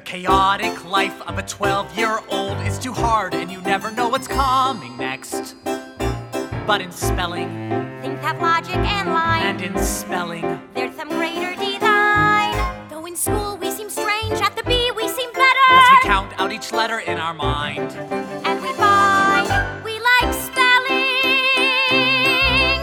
chaotic life of a 12-year-old is too hard, and you never know what's coming next. But in spelling, things have logic and line. and in spelling, There's some greater design. Though in school we seem strange, at the B we seem better. as we count out each letter in our mind. And we find we like spelling.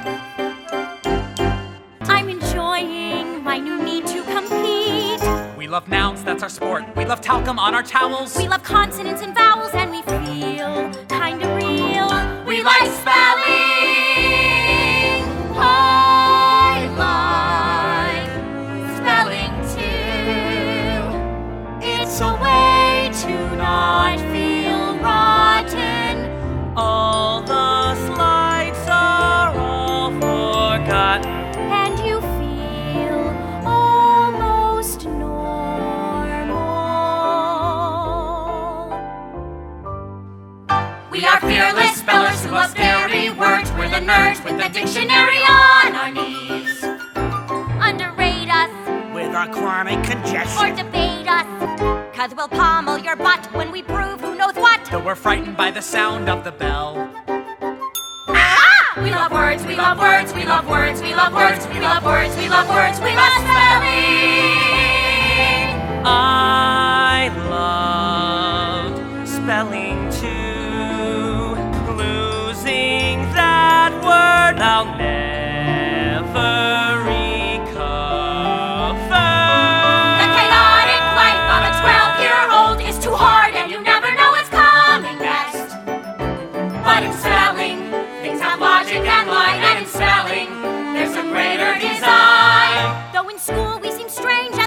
I'm enjoying my new need to compete. We love nouns, that's our sport. We love talcum on our towels. We love consonants and vowels, and we feel kind of real. We like spelling. I like spelling too. It's a way to not feel rotten. All the slides are all forgotten. And you feel almost normal. We are fearless spellers who love scary words. We're the nerds with the dictionary on our knees. Underrate us With our chronic or congestion. debate us, 'cause we'll pommel your butt when we prove who knows what. Though we're frightened by the sound of the bell. Ah! We love words, we love words, we love words, we love words, we love words, we love words, we love spelling. I loved spelling too. Losing that word I'll never recover. The chaotic life of a 12-year-old is too hard, and you never know what's coming next. But in spelling, things have logic and line, and in spelling, there's a greater design. Though in school we seem strange,